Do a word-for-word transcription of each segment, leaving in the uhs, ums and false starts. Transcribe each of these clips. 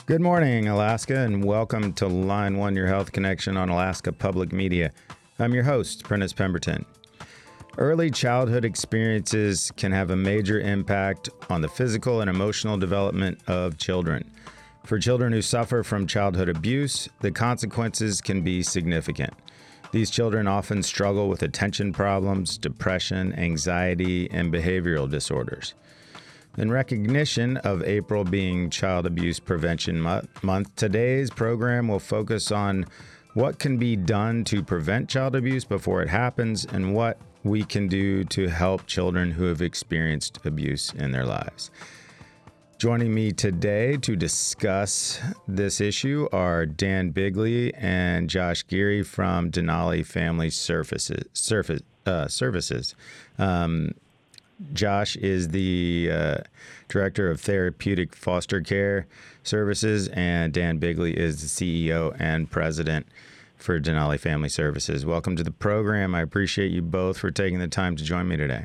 Good morning, Alaska, and welcome to Line One, your health connection on Alaska Public Media. I'm your host, Prentice Pemberton. Early childhood experiences can have a major impact on the physical and emotional development of children. For children who suffer from childhood abuse, the consequences can be significant. These children often struggle with attention problems, depression, anxiety, and behavioral disorders. In recognition of April being Child Abuse Prevention Month, today's program will focus on what can be done to prevent child abuse before it happens and what we can do to help children who have experienced abuse in their lives. Joining me today to discuss this issue are Dan Bigley and Josh Geary from Denali Family Services. Surface, uh, services. Um, Josh is the uh, Director of Therapeutic Foster Care Services, and Dan Bigley is the C E O and President for Denali Family Services. Welcome to the program. I appreciate you both for taking the time to join me today.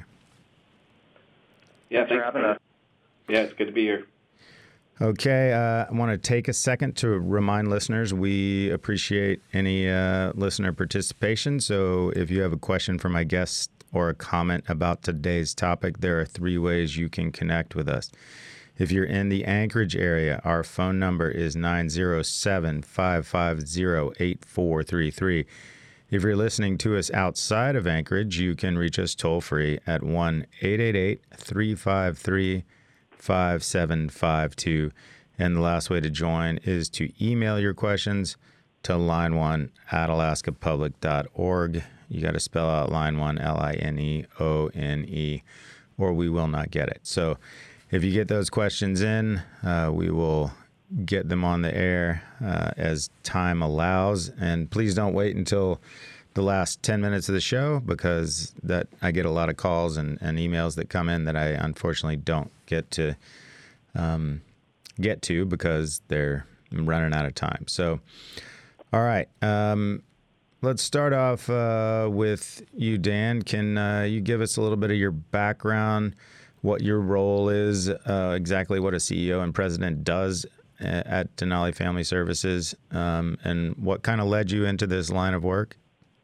Yeah, thanks, thanks for having us. Yeah, it's good to be here. Okay, uh, I want to take a second to remind listeners we appreciate any uh, listener participation. So if you have a question for my guests or a comment about today's topic, there are three ways you can connect with us. If you're in the Anchorage area, our phone number is nine zero seven, five five zero, eight four three three. If you're listening to us outside of Anchorage, you can reach us toll-free at one eight eight eight, three five three, five seven five two. And the last way to join is to email your questions to line one at alaska public dot org. You got to spell out line one, L I N E O N E, or we will not get it. So if you get those questions in, uh, we will get them on the air uh, as time allows. And please don't wait until the last ten minutes of the show, because that I get a lot of calls and, and emails that come in that I unfortunately don't get to um, get to because they're running out of time. So, all right. Um, Let's start off uh, with you, Dan. Can uh, you give us a little bit of your background, what your role is, uh, exactly what a C E O and president does at Denali Family Services, um, and what kind of led you into this line of work?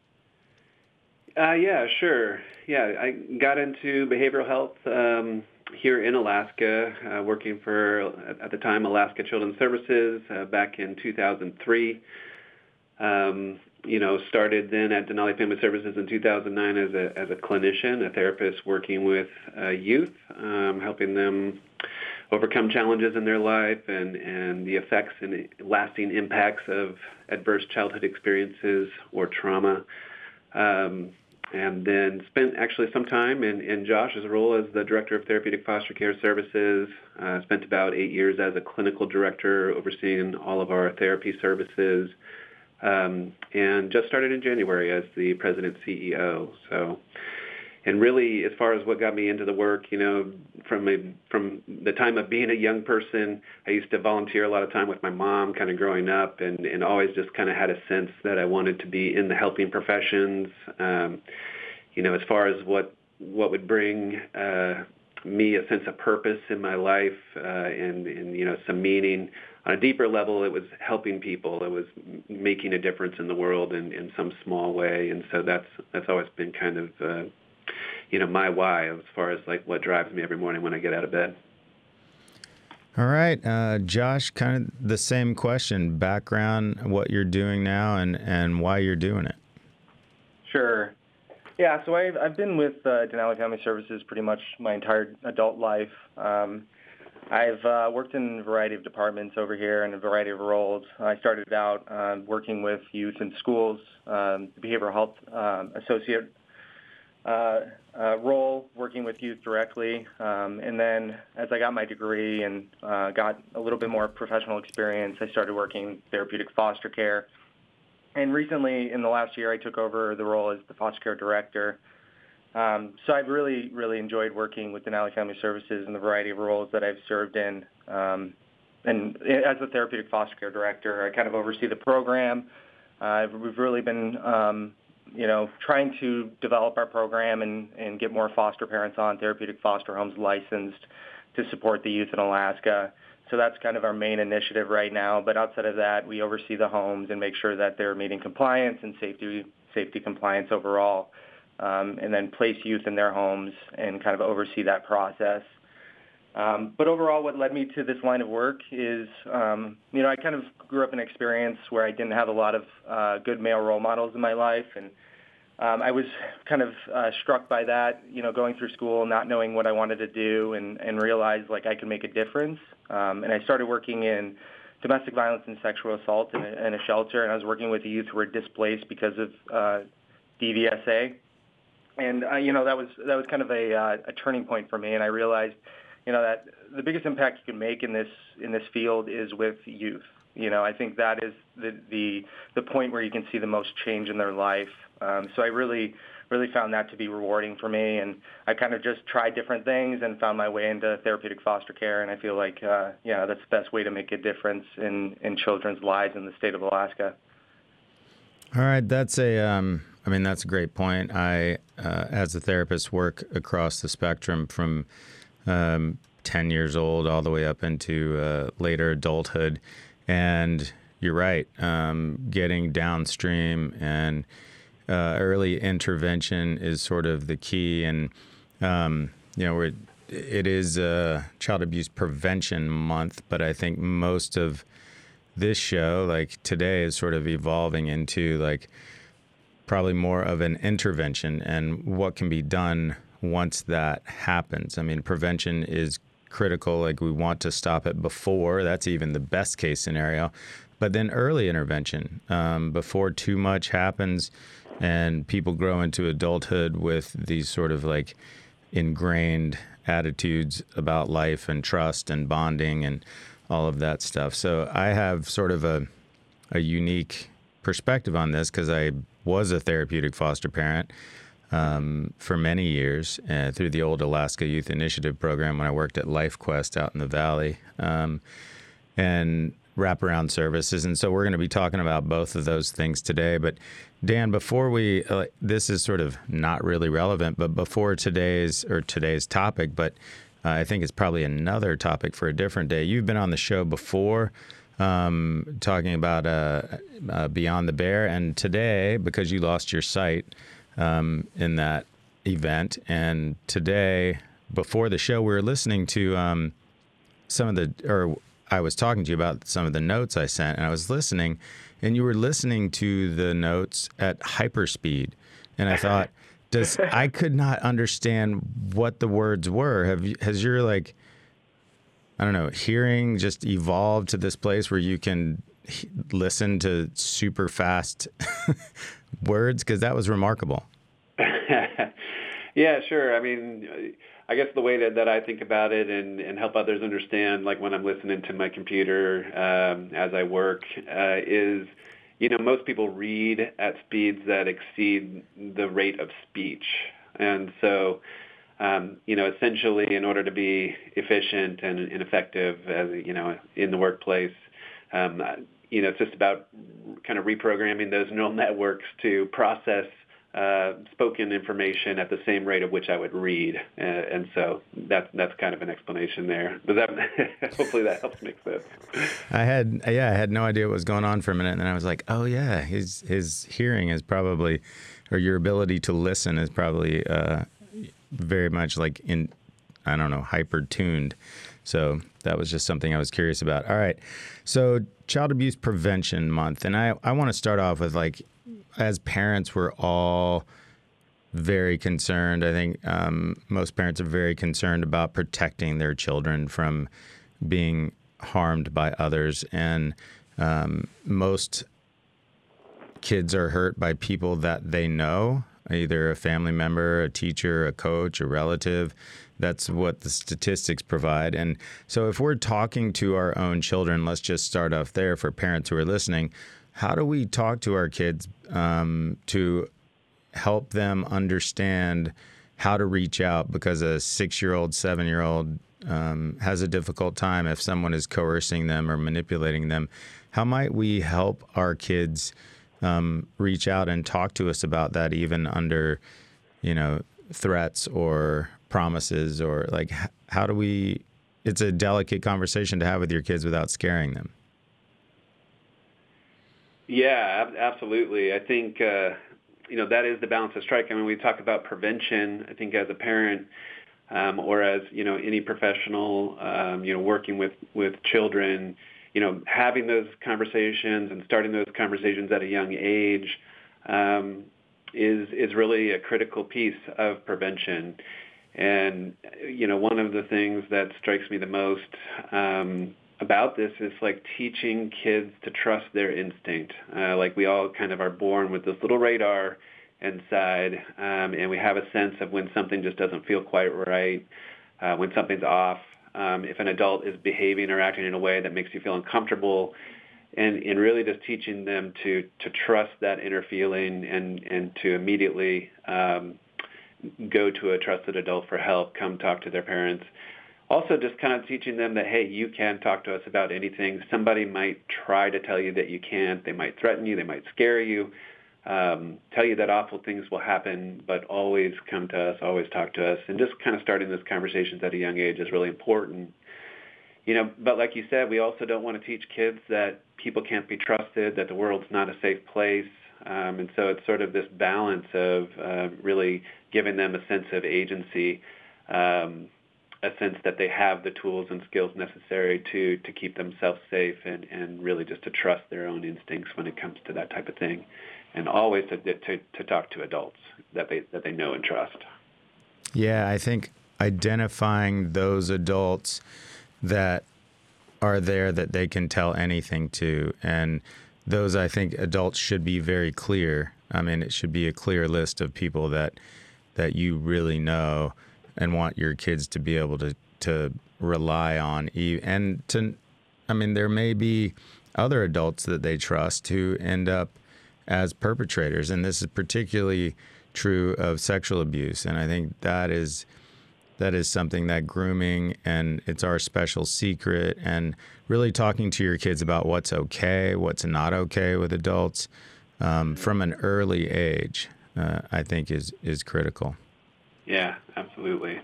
Uh, yeah, sure. Yeah, I got into behavioral health um, here in Alaska, uh, working for, at the time, Alaska Children's Services uh, back in two thousand three. Um, you know, started then at Denali Family Services in two thousand nine as a as a clinician, a therapist working with uh, youth, um, helping them overcome challenges in their life and, and the effects and lasting impacts of adverse childhood experiences or trauma. Um, and then spent actually some time in, in Josh's role as the Director of Therapeutic Foster Care Services. Uh, spent about eight years as a clinical director overseeing all of our therapy services. Um, and just started in January as the president C E O. So, and really, as far as what got me into the work, you know, from a, from the time of being a young person, I used to volunteer a lot of time with my mom, kind of growing up, and, and always just kind of had a sense that I wanted to be in the helping professions. Um, you know, as far as what what would bring uh, me a sense of purpose in my life uh, and, and you know some meaning. On a deeper level, it was helping people. It was making a difference in the world in, in some small way, and so that's that's always been kind of uh, you know my why as far as like what drives me every morning when I get out of bed. All right, uh, Josh, kind of the same question: background, what you're doing now, and, and why you're doing it. Sure. Yeah, so I've I've been with uh, Denali Family Services pretty much my entire adult life. Um, I've uh, worked in a variety of departments over here in a variety of roles. I started out um, working with youth in schools, um, the behavioral health um, associate uh, uh, role, working with youth directly. Um, and then as I got my degree and uh, got a little bit more professional experience, I started working therapeutic foster care. And recently, in the last year, I took over the role as the foster care director. Um, so I've really, really enjoyed working with Denali Family Services and the variety of roles that I've served in. Um, and as a therapeutic foster care director, I kind of oversee the program. Uh, we've really been, um, you know, trying to develop our program and, and get more foster parents on therapeutic foster homes licensed to support the youth in Alaska. so that's kind of our main initiative right now. But outside of that, we oversee the homes and make sure that they're meeting compliance and safety safety compliance overall, um, and then place youth in their homes and kind of oversee that process. Um, but overall, what led me to this line of work is, um, you know, I kind of grew up in an experience where I didn't have a lot of uh, good male role models in my life, and um, I was kind of uh, struck by that, you know, going through school, not knowing what I wanted to do, and, and realized, like, I could make a difference. Um, and I started working in domestic violence and sexual assault in a, in a shelter, and I was working with youth who were displaced because of uh, D V S A. And, uh, you know, that was that was kind of a, uh, a turning point for me, and I realized, you know, that the biggest impact you can make in this in this field is with youth. You know, I think that is the the, the point where you can see the most change in their life. Um, so I really, really found that to be rewarding for me, and I kind of just tried different things and found my way into therapeutic foster care, and I feel like, uh, yeah, that's the best way to make a difference in, in children's lives in the state of Alaska. All right, that's a, um, I mean, that's a great point. I, uh, as a therapist, work across the spectrum from um, ten years old all the way up into uh, later adulthood. And you're right, um, getting downstream and uh, early intervention is sort of the key. And, um, you know, we're, it is uh, Child Abuse Prevention Month, but I think most of this show, like today, is sort of evolving into like probably more of an intervention and what can be done once that happens. I mean, prevention is critical. Like we want to stop it before. That's even the best case scenario. But then early intervention, um, before too much happens and people grow into adulthood with these sort of like ingrained attitudes about life and trust and bonding and all of that stuff. So I have sort of a, a unique perspective on this because I was a therapeutic foster parent um, for many years uh, through the old Alaska Youth Initiative program when I worked at LifeQuest out in the Valley, um, and wraparound services. And so we're going to be talking about both of those things today. But Dan, before we, uh, this is sort of not really relevant, but before today's or today's topic, but uh, I think it's probably another topic for a different day. You've been on the show before um, talking about uh, uh, Beyond the Bear. And today, because you lost your sight um, in that event, and today, before the show, we were listening to um, some of the, or I was talking to you about some of the notes I sent, and I was listening, and you were listening to the notes at hyperspeed. And I thought, does I could not understand what the words were. Have you, has your, like, I don't know, hearing just evolved to this place where you can h- listen to super fast words? Because that was remarkable. Yeah, sure. I mean, I guess the way that, that I think about it and, and help others understand, like when I'm listening to my computer um, as I work, uh, is, you know, most people read at speeds that exceed the rate of speech. And so, um, you know, essentially in order to be efficient and, and effective, as, you know, in the workplace, um, you know, it's just about kind of reprogramming those neural networks to process Uh, spoken information at the same rate at which I would read, uh, and so that's that's kind of an explanation there. But that hopefully that helps make sense. I had yeah, I had no idea what was going on for a minute, and then I was like, oh yeah, his his hearing is probably, or your ability to listen is probably uh, very much like in, I don't know, hyper tuned. So that was just something I was curious about. All right, so Child Abuse Prevention Month, and I I want to start off with, like, as parents, we're all very concerned. I think um, most parents are very concerned about protecting their children from being harmed by others. And um, most kids are hurt by people that they know, either a family member, a teacher, a coach, a relative. That's what the statistics provide. And so if we're talking to our own children, let's just start off there for parents who are listening. How do we talk to our kids um, to help them understand how to reach out? Because a six-year-old, seven-year-old um, has a difficult time if someone is coercing them or manipulating them. How might we help our kids um, reach out and talk to us about that, even under, you know, threats or promises, or like, how do we it's a delicate conversation to have with your kids without scaring them. Yeah, ab- absolutely. I think, uh, you know, that is the balance to strike. I mean, we talk about prevention. I think as a parent um, or as, you know, any professional, um, you know, working with, with children, you know, having those conversations and starting those conversations at a young age um, is is really a critical piece of prevention. And, you know, one of the things that strikes me the most um, about this is like teaching kids to trust their instinct. Uh, like we all kind of are born with this little radar inside, um, and we have a sense of when something just doesn't feel quite right, uh, when something's off. Um, if an adult is behaving or acting in a way that makes you feel uncomfortable, and, and really just teaching them to, to trust that inner feeling and, and to immediately um, go to a trusted adult for help, come talk to their parents. Also just kind of teaching them that, hey, you can talk to us about anything. Somebody might try to tell you that you can't. They might threaten you. They might scare you, um, tell you that awful things will happen, but always come to us, always talk to us. And just kind of starting those conversations at a young age is really important. You know, but like you said, we also don't want to teach kids that people can't be trusted, that the world's not a safe place. Um, and so it's sort of this balance of uh, really giving them a sense of agency, um, a sense that they have the tools and skills necessary to, to keep themselves safe and, and really just to trust their own instincts when it comes to that type of thing. And always to, to, to talk to adults that they, that they know and trust. Yeah, I think identifying those adults that are there that they can tell anything to, and those, I think, adults should be very clear. I mean, it should be a clear list of people that that you really know and want your kids to be able to, to rely on. And to, I mean, there may be other adults that they trust who end up as perpetrators, and this is particularly true of sexual abuse. And I think that is that is something that grooming, and it's our special secret, and really talking to your kids about what's okay, what's not okay with adults um, from an early age, uh, I think is is critical. Yeah, absolutely.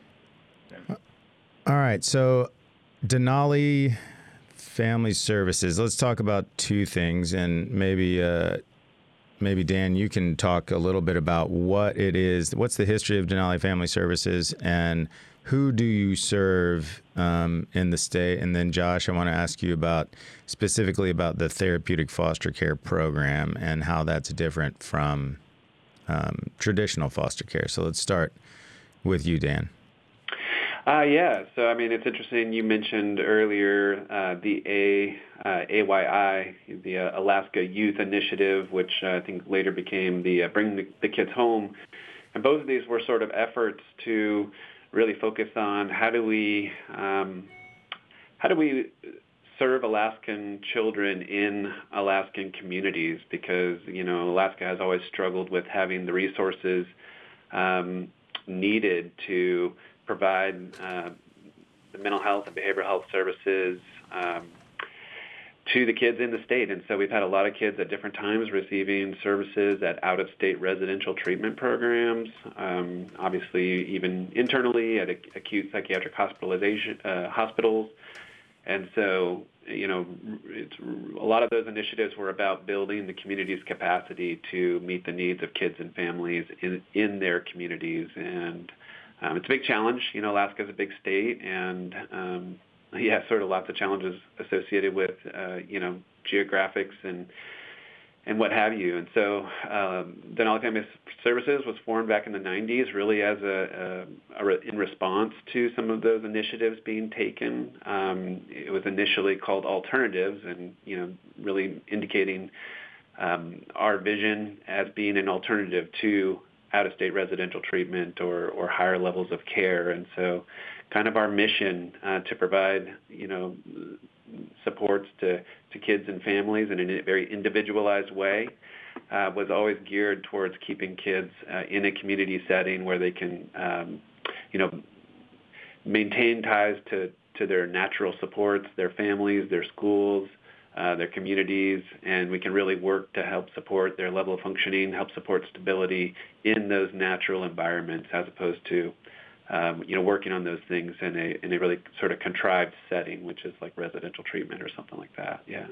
All right, so Denali Family Services. Let's talk about two things, and maybe uh, maybe Dan, you can talk a little bit about what it is. What's the history of Denali Family Services, and who do you serve um, in the state? And then, Josh, I want to ask you about specifically about the therapeutic foster care program and how that's different from um, traditional foster care. So let's start with you, Dan. Uh, yeah, so I mean, it's interesting. You mentioned earlier uh, the A, uh, A Y I, the uh, Alaska Youth Initiative, which uh, I think later became the uh, Bring the, the Kids Home. And both of these were sort of efforts to really focus on how do we um, how do we serve Alaskan children in Alaskan communities, because, you know, Alaska has always struggled with having the resources um, needed to provide uh, the mental health and behavioral health services um, to the kids in the state. And so we've had a lot of kids at different times receiving services at out-of-state residential treatment programs, um, obviously even internally at acute psychiatric hospitalization uh, hospitals. And so, you know, it's, a lot of those initiatives were about building the community's capacity to meet the needs of kids and families in, in their communities. And Um, it's a big challenge. You know, Alaska is a big state, and um, yeah, sort of lots of challenges associated with, uh, you know, geographics and and what have you. And so um, Denali Family Services was formed back in the nineties, really as a, a, a re- in response to some of those initiatives being taken. Um, it was initially called Alternatives, and, you know, really indicating um, our vision as being an alternative to out-of-state residential treatment or, or higher levels of care. And so kind of our mission uh, to provide, you know, supports to, to kids and families in a very individualized way uh, was always geared towards keeping kids uh, in a community setting where they can, um, you know, maintain ties to, to their natural supports, their families, their schools, Uh, their communities, and we can really work to help support their level of functioning, help support stability in those natural environments, as opposed to um, you know, working on those things in a in a really sort of contrived setting, which is like residential treatment or something like that. Yeah.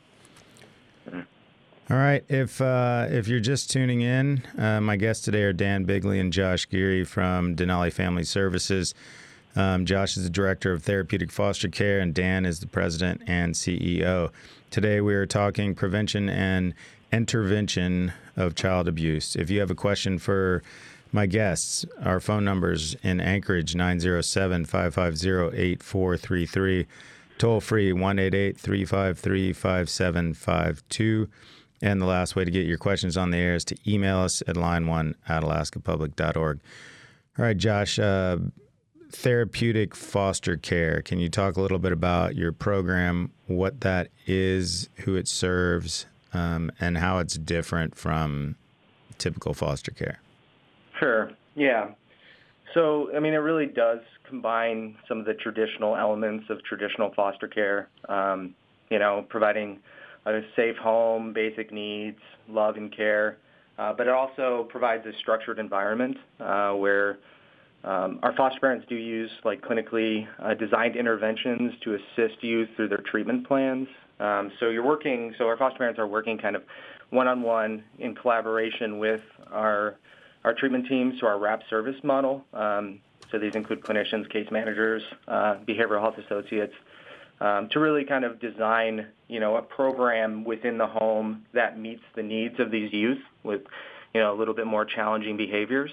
All right. If uh, if you're just tuning in, uh, my guests today are Dan Bigley and Josh Geary from Denali Family Services. Um, Josh is the director of therapeutic foster care, and Dan is the president and C E O. Today we are talking prevention and intervention of child abuse. If you have a question for my guests, our phone numbers in Anchorage, nine oh seven, five five zero, eight four three three, toll free one eight eight, three five three, five seven five two. And the last way to get your questions on the air is to email us at line one at alaska public dot org. All right, Josh, uh, therapeutic foster care. Can you talk a little bit about your program, what that is, who it serves, um, and how it's different from typical foster care? Sure. Yeah. So, I mean, it really does combine some of the traditional elements of traditional foster care, um, you know, providing a safe home, basic needs, love and care, uh, but it also provides a structured environment uh, where Um, our foster parents do use like clinically uh, designed interventions to assist youth through their treatment plans. Um, so you're working, so our foster parents are working kind of one-on-one in collaboration with our our treatment teams, so our RAP service model. Um, so these include clinicians, case managers, uh, behavioral health associates, um, to really kind of design, you know, a program within the home that meets the needs of these youth with, you know, a little bit more challenging behaviors.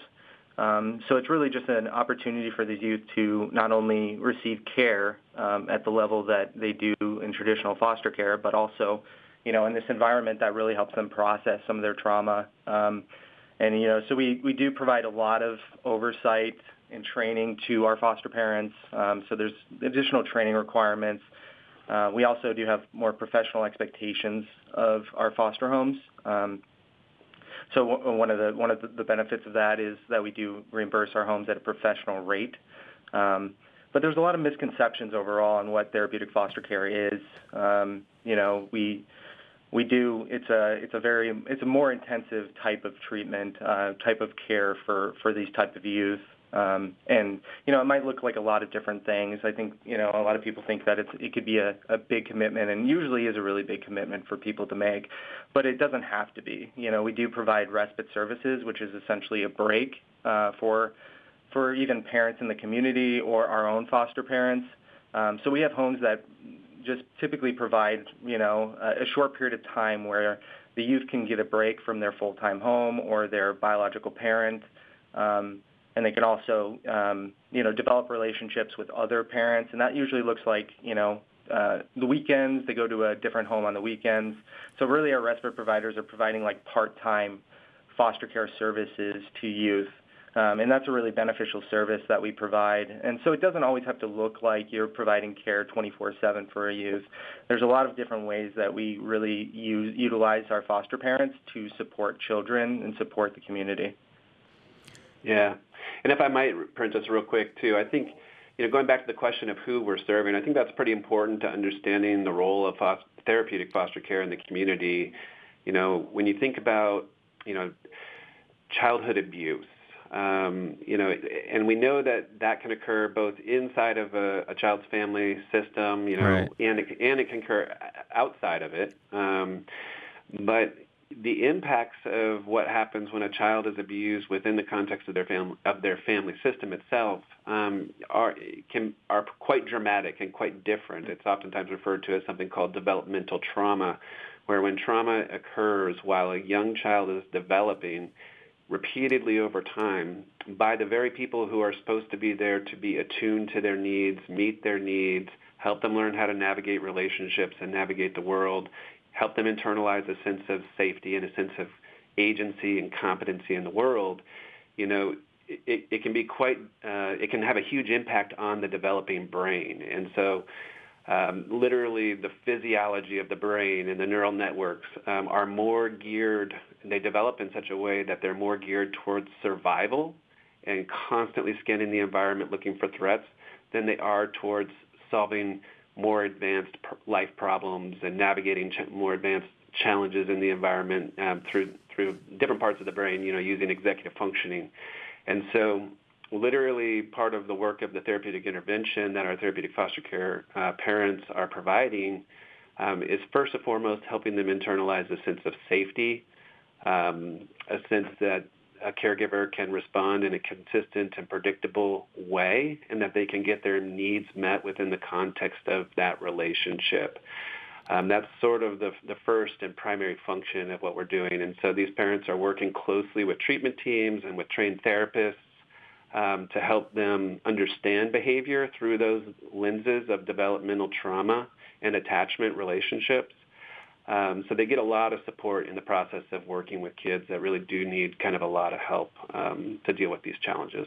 Um, so it's really just an opportunity for these youth to not only receive care um, at the level that they do in traditional foster care, but also, you know, in this environment that really helps them process some of their trauma. Um, and, you know, so we, we do provide a lot of oversight and training to our foster parents. Um, so there's additional training requirements. Uh, we also do have more professional expectations of our foster homes. Um, So one of the one of the benefits of that is that we do reimburse our homes at a professional rate. Um, but there's a lot of misconceptions overall on what therapeutic foster care is. Um, you know, we we do it's a it's a very it's a more intensive type of treatment, uh, type of care for, for these type of youth. Um, and, you know, it might look like a lot of different things. I think, you know, a lot of people think that it's, it could be a, a big commitment, and usually is a really big commitment for people to make, but it doesn't have to be. You know, we do provide respite services, which is essentially a break uh, for for even parents in the community or our own foster parents. Um, so we have homes that just typically provide, you know, a, a short period of time where the youth can get a break from their full-time home or their biological parent. Um, And they can also, um, you know, develop relationships with other parents. And that usually looks like, you know, uh, the weekends, they go to a different home on the weekends. So really our respite providers are providing like part-time foster care services to youth. Um, and that's a really beneficial service that we provide. And so it doesn't always have to look like you're providing care twenty-four seven for a youth. There's a lot of different ways that we really use, utilize our foster parents to support children and support the community. Yeah. And if I might, Princess, real quick, too, I think, you know, going back to the question of who we're serving, I think that's pretty important to understanding the role of foster, therapeutic foster care in the community. You know, when you think about, you know, childhood abuse, um, you know, and we know that that can occur both inside of a, a child's family system, you know, right. and, it, and it can occur outside of it. Um, but the impacts of what happens when a child is abused within the context of their family of their family system itself um, are can are quite dramatic and quite different. It's oftentimes referred to as something called developmental trauma, where when trauma occurs while a young child is developing repeatedly over time by the very people who are supposed to be there to be attuned to their needs, meet their needs, help them learn how to navigate relationships and navigate the world, help them internalize a sense of safety and a sense of agency and competency in the world, you know, it, it can be quite, uh, it can have a huge impact on the developing brain. And so um, literally the physiology of the brain and the neural networks um, are more geared, they develop in such a way that they're more geared towards survival and constantly scanning the environment looking for threats than they are towards solving more advanced life problems and navigating ch- more advanced challenges in the environment um, through through different parts of the brain, you know, using executive functioning. And so literally part of the work of the therapeutic intervention that our therapeutic foster care uh, parents are providing um, is first and foremost helping them internalize a sense of safety, um, a sense that a caregiver can respond in a consistent and predictable way, and that they can get their needs met within the context of that relationship. Um, that's sort of the, the first and primary function of what we're doing. And so these parents are working closely with treatment teams and with trained therapists um, to help them understand behavior through those lenses of developmental trauma and attachment relationships. Um, so they get a lot of support in the process of working with kids that really do need kind of a lot of help um, to deal with these challenges.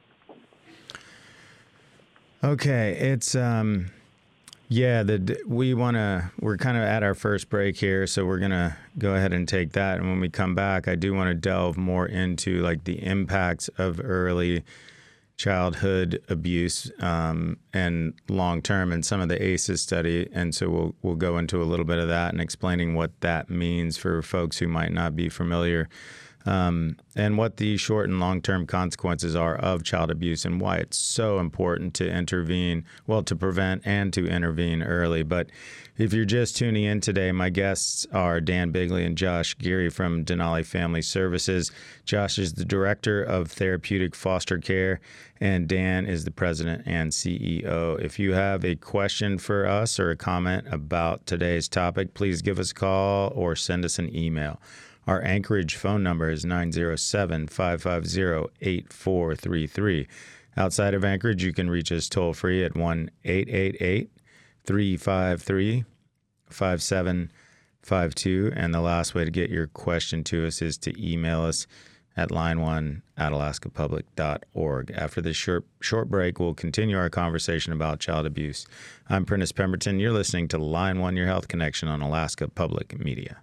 Okay, it's um, yeah. The we want to. We're kind of at our first break here, so we're gonna go ahead and take that. And when we come back, I do want to delve more into like the impacts of early childhood abuse um, and long term, and some of the A C Es study. And so we'll we'll go into a little bit of that and explaining what that means for folks who might not be familiar, um, and what the short and long term consequences are of child abuse and why it's so important to intervene, well, to prevent and to intervene early. But if you're just tuning in today, my guests are Dan Bigley and Josh Geary from Denali Family Services. Josh is the Director of Therapeutic Foster Care, and Dan is the President and C E O. If you have a question for us or a comment about today's topic, please give us a call or send us an email. Our Anchorage phone number is nine zero seven, five five zero, eight four three three. Outside of Anchorage, you can reach us toll-free at one eight eight eight, three five three, five seven five two. And the last way to get your question to us is to email us at line one at alaska public dot org. After this short, short break, we'll continue our conversation about child abuse. I'm Prentice Pemberton. You're listening to Line one, Your Health Connection on Alaska Public Media.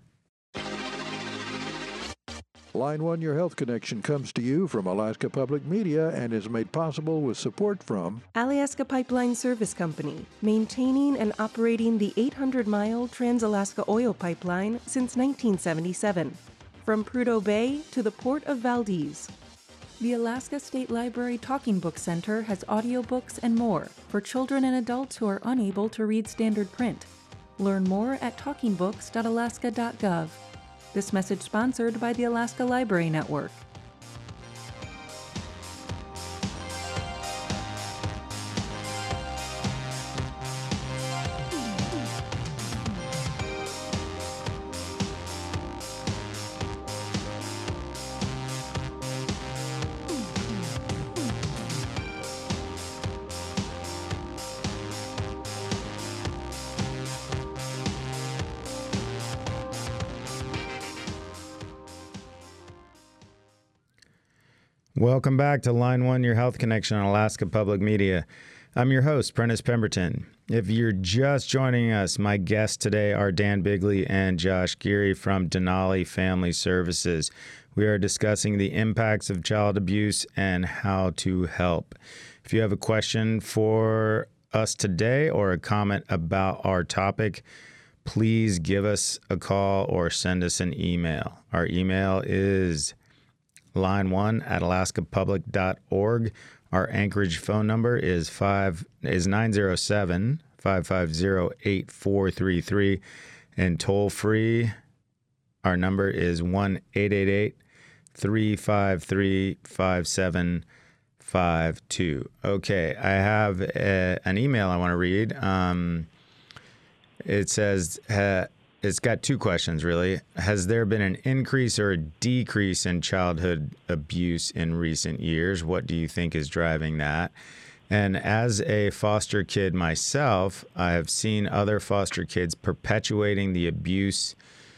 Line one, Your Health Connection comes to you from Alaska Public Media and is made possible with support from Alaska Pipeline Service Company, maintaining and operating the eight hundred mile Trans-Alaska Oil Pipeline since nineteen seventy-seven. From Prudhoe Bay to the Port of Valdez. The Alaska State Library Talking Book Center has audiobooks and more for children and adults who are unable to read standard print. Learn more at talking books dot alaska dot gov. This message sponsored by the Alaska Library Network. Welcome back to Line one, Your Health Connection on Alaska Public Media. I'm your host, Prentice Pemberton. If you're just joining us, my guests today are Dan Bigley and Josh Geary from Denali Family Services. We are discussing the impacts of child abuse and how to help. If you have a question for us today or a comment about our topic, please give us a call or send us an email. Our email is line one at alaska public dot org. Our Anchorage phone number is five is nine zero seven, five five zero, eight four three three, and toll free our number is one eight eight eight, three five three, five seven five two. Okay, I have a, an email I want to read. Um, it says uh, It's got two questions, really. Has there been an increase or a decrease in childhood abuse in recent years? What do you think is driving that? And as a foster kid myself, I have seen other foster kids perpetuating the abuse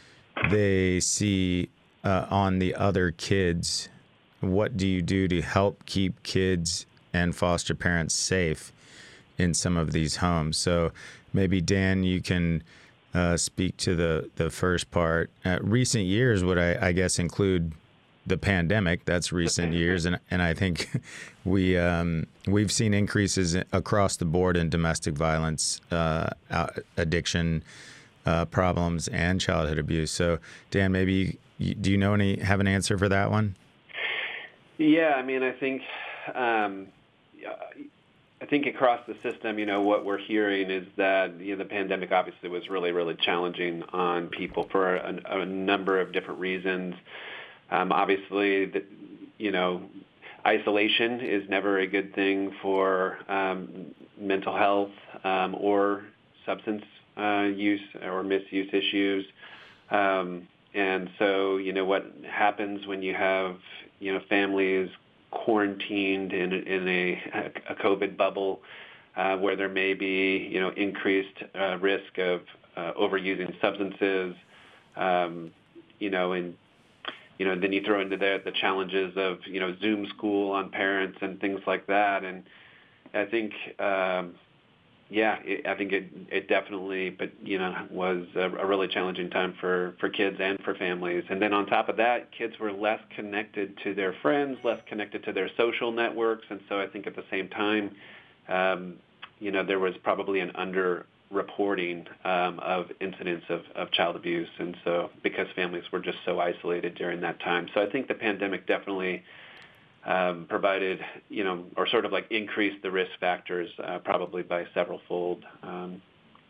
they see uh, on the other kids. What do you do to help keep kids and foster parents safe in some of these homes? So maybe, Dan, you can Uh, speak to the, the first part. Uh, recent years would, I, I guess, include the pandemic. That's recent years. And and I think we, um, we've seen increases across the board in domestic violence, uh, addiction uh, problems, and childhood abuse. So, Dan, maybe, you, do you know any, have an answer for that one? Yeah, I mean, I think um, I think across the system, you know, what we're hearing is that, you know, the pandemic obviously was really, really challenging on people for a, a number of different reasons. Um, obviously, the, you know, isolation is never a good thing for um, mental health um, or substance uh, use or misuse issues. Um, and so, you know, what happens when you have, you know, families quarantined in, in a, a COVID bubble uh, where there may be, you know, increased uh, risk of uh, overusing substances, um, you know, and, you know, then you throw into there the challenges of, you know, Zoom school on parents and things like that. And I think, um, yeah, it, I think it, it definitely, but, you know, was a, a really challenging time for, for kids and for families. And then on top of that, kids were less connected to their friends, less connected to their social networks. And so I think at the same time, um, you know, there was probably an under-reporting um, of incidents of, of child abuse. And so because families were just so isolated during that time. So I think the pandemic definitely Um, provided, you know, or sort of like increased the risk factors uh, probably by several fold. Um,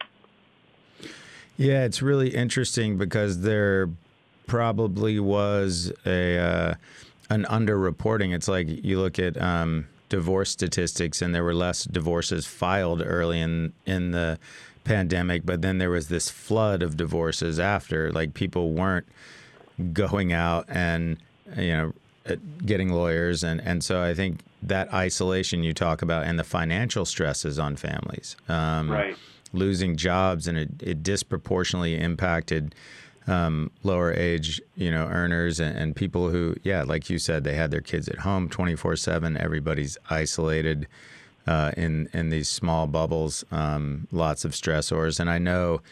yeah, it's really interesting because there probably was a uh, an underreporting. It's like you look at um, divorce statistics, and there were less divorces filed early in in the pandemic, but then there was this flood of divorces after. Like people weren't going out and, you know, getting lawyers. And, and so I think that isolation you talk about and the financial stresses on families, um, right. losing jobs, and it, it disproportionately impacted um, lower age, you know, earners and, and people who, yeah, like you said, they had their kids at home twenty-four seven. Everybody's isolated uh, in, in these small bubbles, um, lots of stressors. And I know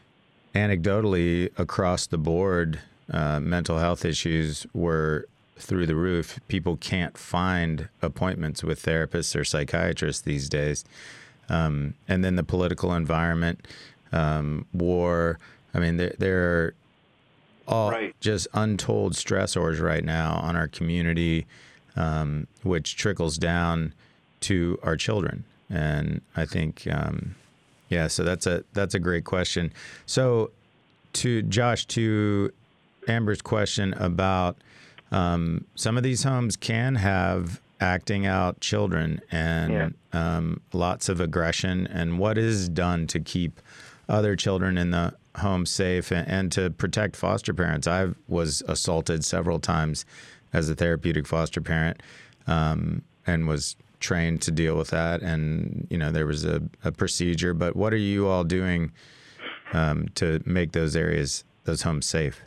anecdotally across the board, uh, mental health issues were through the roof. People can't find appointments with therapists or psychiatrists these days. Um, and then the political environment, um, war. I mean, there, there are all right. just untold stressors right now on our community, um, which trickles down to our children. And I think, um, yeah, so that's a that's a great question. So to Josh, to Amber's question about Um, some of these homes can have acting out children and yeah. um, lots of aggression. And what is done to keep other children in the home safe and, and to protect foster parents? I was assaulted several times as a therapeutic foster parent um, and was trained to deal with that. And, you know, there was a, a procedure. But what are you all doing um, to make those areas, those homes safe?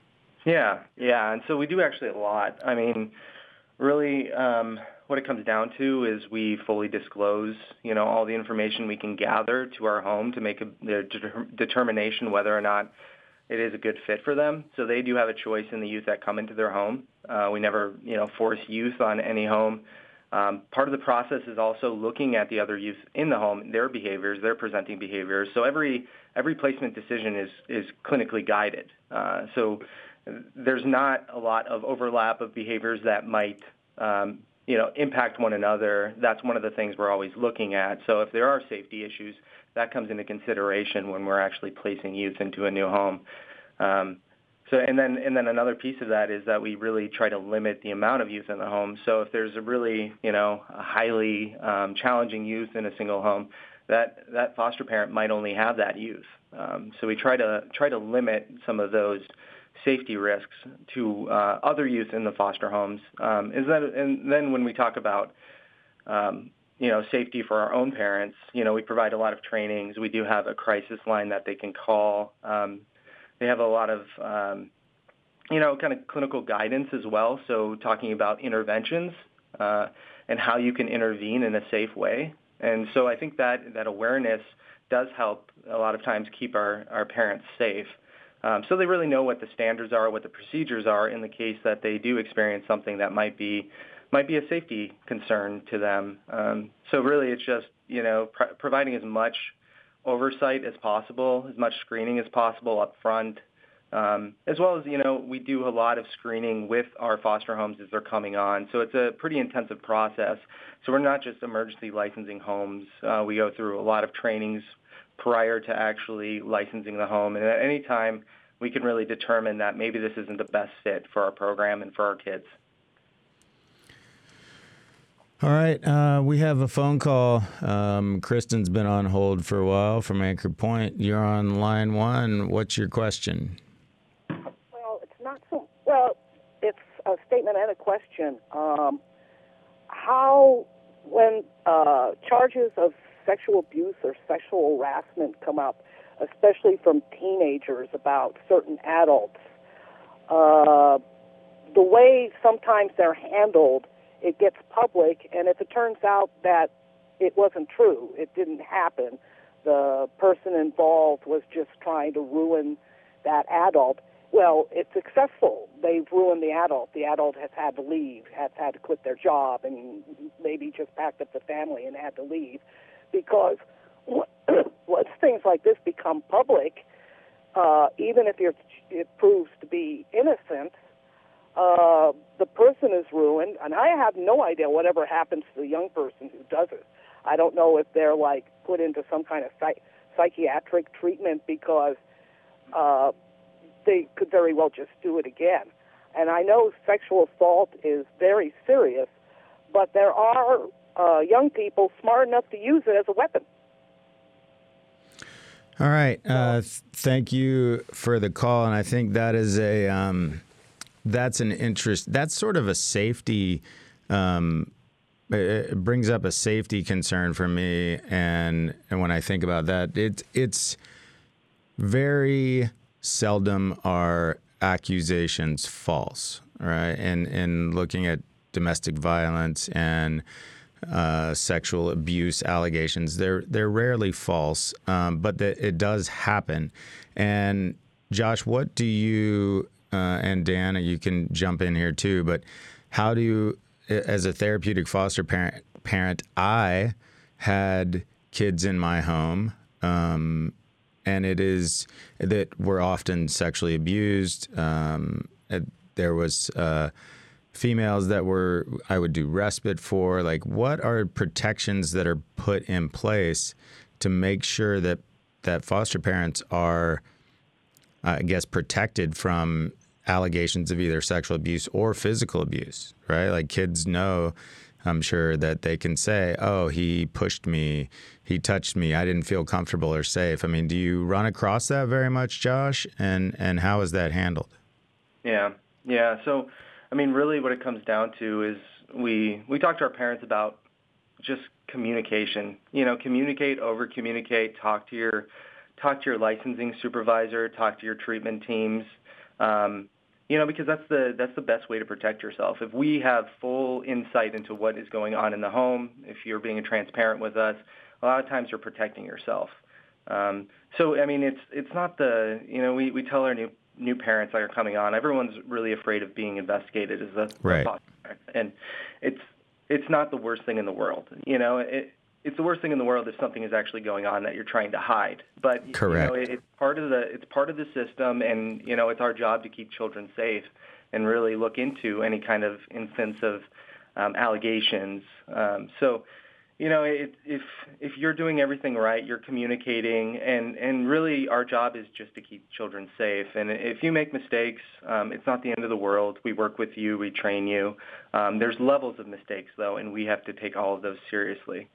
Yeah, yeah, and so we do actually a lot. I mean, really, um, what it comes down to is we fully disclose, you know, all the information we can gather to our home to make a, a de- determination whether or not it is a good fit for them. So they do have a choice in the youth that come into their home. Uh, we never, you know, force youth on any home. Um, part of the process is also looking at the other youth in the home, their behaviors, their presenting behaviors. So every every placement decision is is clinically guided. Uh, so there's not a lot of overlap of behaviors that might, um, you know, impact one another. That's one of the things we're always looking at. So if there are safety issues, that comes into consideration when we're actually placing youth into a new home. Um, so, and then, and then another piece of that is that we really try to limit the amount of youth in the home. So if there's a really, you know, a highly um, challenging youth in a single home, that that foster parent might only have that youth. Um, so we try to try to limit some of those safety risks to uh, other youth in the foster homes. Um, is that, and then when we talk about, um, you know, safety for our own parents, you know, we provide a lot of trainings. We do have a crisis line that they can call. Um, they have a lot of, um, you know, kind of clinical guidance as well. So talking about interventions uh, and how you can intervene in a safe way. And so I think that that awareness does help a lot of times keep our, our parents safe. Um, so they really know what the standards are, what the procedures are in the case that they do experience something that might be might be a safety concern to them. Um, so really it's just, you know, pr- providing as much oversight as possible, as much screening as possible up front, Um, as well as, you know, we do a lot of screening with our foster homes as they're coming on. So it's a pretty intensive process. So we're not just emergency licensing homes. Uh, we go through a lot of trainings prior to actually licensing the home. And at any time, we can really determine that maybe this isn't the best fit for our program and for our kids. All right. Uh, we have a phone call. Um, Kristen's been on hold for a while from Anchor Point. You're on line one. What's your question? Well, it's not so, well, it's a statement and a question. Um, how, when uh, charges of sexual abuse or sexual harassment come up, especially from teenagers about certain adults, uh, the way sometimes they're handled, it gets public, and if it turns out that it wasn't true, it didn't happen, the person involved was just trying to ruin that adult, well, it's successful. They've ruined the adult. The adult has had to leave, has had to quit their job, and maybe just packed up the family and had to leave, because once things like this become public, uh, even if you're, it proves to be innocent, Uh, the person is ruined, and I have no idea whatever happens to the young person who does it. I don't know if they're, like, put into some kind of psych- psychiatric treatment because uh, they could very well just do it again. And I know sexual assault is very serious, but there are uh, young people smart enough to use it as a weapon. All right. Uh, th- thank you for the call, and I think that is a... Um That's an interest. That's sort of a safety. Um, it brings up a safety concern for me, and and when I think about that, it it's very seldom are accusations false, right? And and looking at domestic violence and uh, sexual abuse allegations, they're they're rarely false, um, but that it does happen. And Josh, what do you Uh, and Dan, you can jump in here too, but how do you, as a therapeutic foster parent, parent I had kids in my home, um, and it is that were often sexually abused. Um, there was uh, females that were, I would do respite for. Like, what are protections that are put in place to make sure that, that foster parents are, I guess, protected from allegations of either sexual abuse or physical abuse, right? Like, kids know, I'm sure, that they can say, oh, he pushed me, he touched me, I didn't feel comfortable or safe. I mean, do you run across that very much, Josh? And and how is that handled? Yeah, yeah. So, I mean, really what it comes down to is we, we talk to our parents about just communication. You know, communicate, over-communicate, talk to your, talk to your licensing supervisor, talk to your treatment teams. Um, You know, because that's the that's the best way to protect yourself. If we have full insight into what is going on in the home, if you're being transparent with us, a lot of times you're protecting yourself. Um, so, I mean, it's it's not the, you know, we, we tell our new new parents that are coming on, everyone's really afraid of being investigated as a right. And it's it's not the worst thing in the world. You know, it, it's the worst thing in the world if something is actually going on that you're trying to hide. But Correct. You know, it, it's part of the it's part of the system, and you know, it's our job to keep children safe and really look into any kind of instance of um, allegations. Um, so, you know, it, if if you're doing everything right, you're communicating, and and really our job is just to keep children safe. And if you make mistakes, um, it's not the end of the world. We work with you, we train you. Um, there's levels of mistakes though, and we have to take all of those seriously.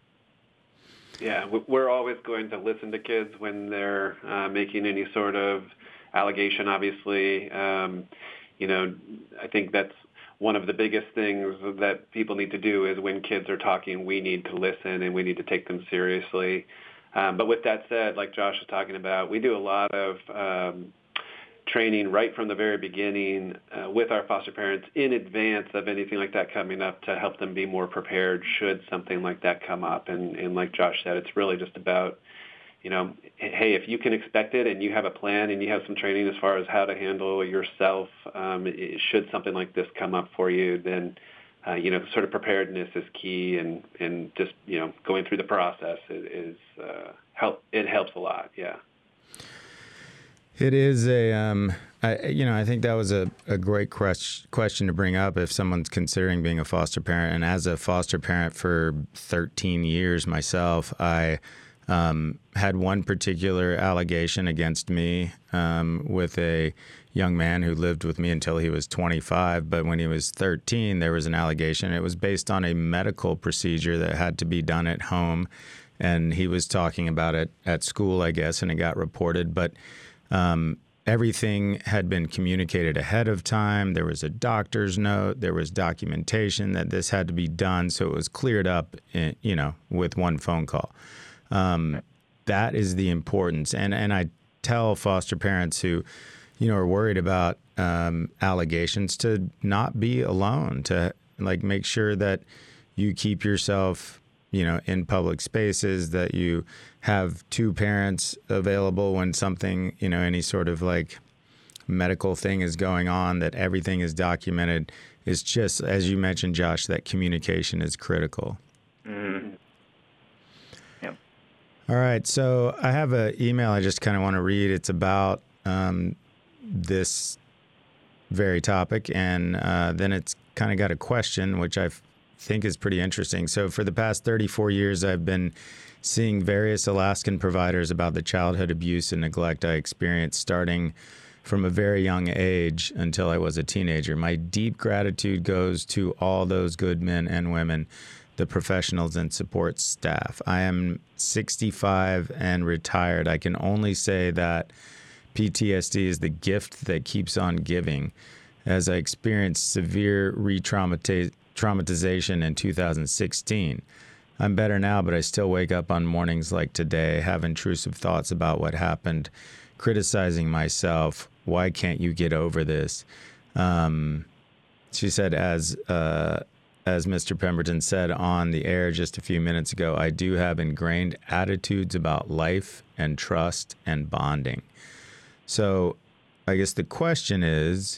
Yeah, we're always going to listen to kids when they're uh, making any sort of allegation, obviously. Um, you know, I think that's one of the biggest things that people need to do is when kids are talking, we need to listen and we need to take them seriously. Um, but with that said, like Josh was talking about, we do a lot of um, training right from the very beginning uh, with our foster parents in advance of anything like that coming up to help them be more prepared should something like that come up. And, and like Josh said, it's really just about, you know, hey, if you can expect it and you have a plan and you have some training as far as how to handle yourself, um, it, should something like this come up for you, then, uh, you know, sort of preparedness is key, and, and just, you know, going through the process is, is uh, help. It helps a lot. Yeah. It is a, um, I, you know, I think that was a, a great quest- question to bring up if someone's considering being a foster parent. And as a foster parent for thirteen years myself, I um, had one particular allegation against me um, with a young man who lived with me until he was twenty-five. But when he was thirteen, there was an allegation. It was based on a medical procedure that had to be done at home. And he was talking about it at school, I guess, and it got reported. But Um, everything had been communicated ahead of time. There was a doctor's note. There was documentation that this had to be done. So it was cleared up, in, you know, with one phone call. Um, that is the importance. And, and I tell foster parents who, you know, are worried about um, allegations to not be alone, to like make sure that you keep yourself, you know, in public spaces, that you have two parents available when something, you know, any sort of like medical thing is going on, that everything is documented. It's just, as you mentioned, Josh, that communication is critical. Mm-hmm. Yep. All right. So I have an email I just kind of want to read. It's about um, this very topic. And uh, then it's kind of got a question, which I think is pretty interesting. So for the past thirty-four years, I've been seeing various Alaskan providers about the childhood abuse and neglect I experienced starting from a very young age until I was a teenager. My deep gratitude goes to all those good men and women, the professionals and support staff. I am sixty-five and retired. I can only say that P T S D is the gift that keeps on giving. As I experienced severe re-traumatization in two thousand sixteen. I'm better now, but I still wake up on mornings like today, have intrusive thoughts about what happened, criticizing myself. Why can't you get over this? Um, she said, as uh, as Mister Pemberton said on the air just a few minutes ago, I do have ingrained attitudes about life and trust and bonding. So I guess the question is,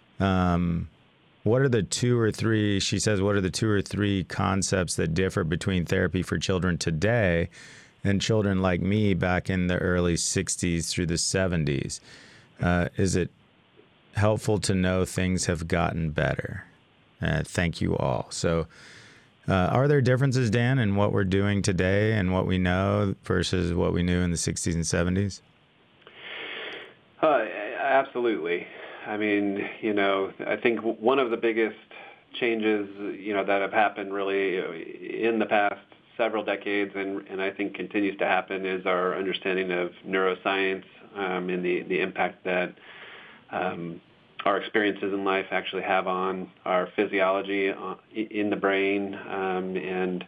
um, what are the two or three, she says, what are the two or three concepts that differ between therapy for children today and children like me back in the early sixties through the seventies? Uh, is it helpful to know things have gotten better? Uh, thank you all. So uh, are there differences, Dan, in what we're doing today and what we know versus what we knew in the sixties and seventies? Uh, absolutely. I mean, you know, I think one of the biggest changes, you know, that have happened really in the past several decades, and, and I think continues to happen, is our understanding of neuroscience um, and the, the impact that um, our experiences in life actually have on our physiology in the brain. Um, and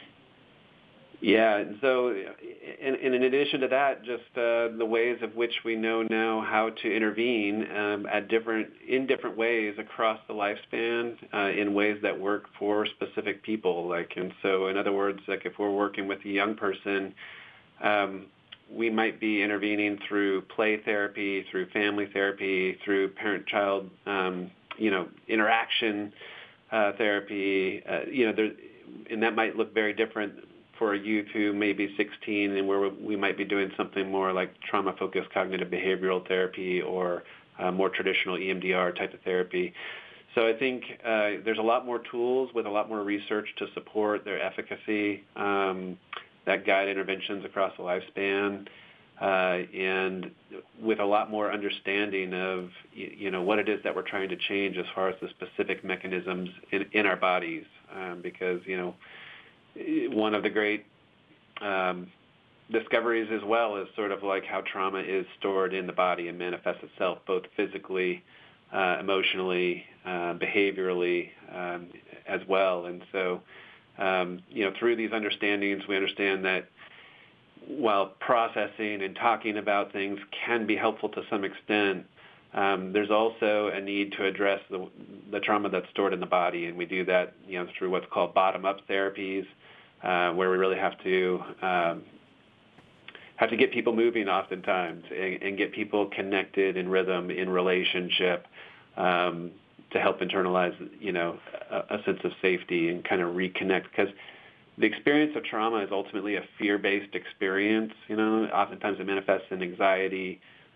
yeah, so and, and in addition to that, just uh, the ways of which we know now how to intervene um, at different in different ways across the lifespan uh, in ways that work for specific people. Like, and so in other words, like if we're working with a young person, um, we might be intervening through play therapy, through family therapy, through parent-child, um, you know, interaction uh, therapy. Uh, you know, there, and that might look very different for a youth who may be sixteen, and where we might be doing something more like trauma-focused cognitive behavioral therapy or uh, more traditional E M D R type of therapy. So I think uh, there's a lot more tools with a lot more research to support their efficacy um, that guide interventions across the lifespan, uh, and with a lot more understanding of, you know, what it is that we're trying to change as far as the specific mechanisms in, in our bodies, um, because, you know, one of the great um, discoveries as well is sort of like how trauma is stored in the body and manifests itself both physically, uh, emotionally, uh, behaviorally um, as well. And so, um, you know, through these understandings, we understand that while processing and talking about things can be helpful to some extent, Um, there's also a need to address the, the trauma that's stored in the body, and we do that, you know, through what's called bottom-up therapies, uh, where we really have to um, have to get people moving, oftentimes, and, and get people connected in rhythm, in relationship, um, to help internalize, you know, a, a sense of safety and kind of reconnect, because the experience of trauma is ultimately a fear-based experience. You know, oftentimes it manifests in anxiety,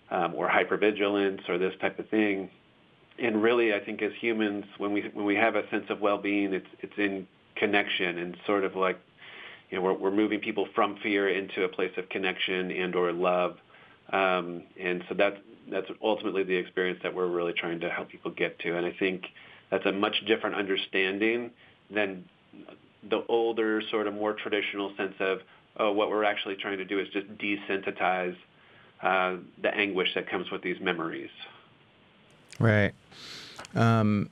um, or hypervigilance or this type of thing. And really, I think as humans, when we when we have a sense of well-being, it's it's in connection and sort of like, you know, we're, we're moving people from fear into a place of connection and or love. Um, and so that's, that's ultimately the experience that we're really trying to help people get to. And I think that's a much different understanding than the older, sort of more traditional sense of, oh, what we're actually trying to do is just desensitize uh, the anguish that comes with these memories. Right. Um,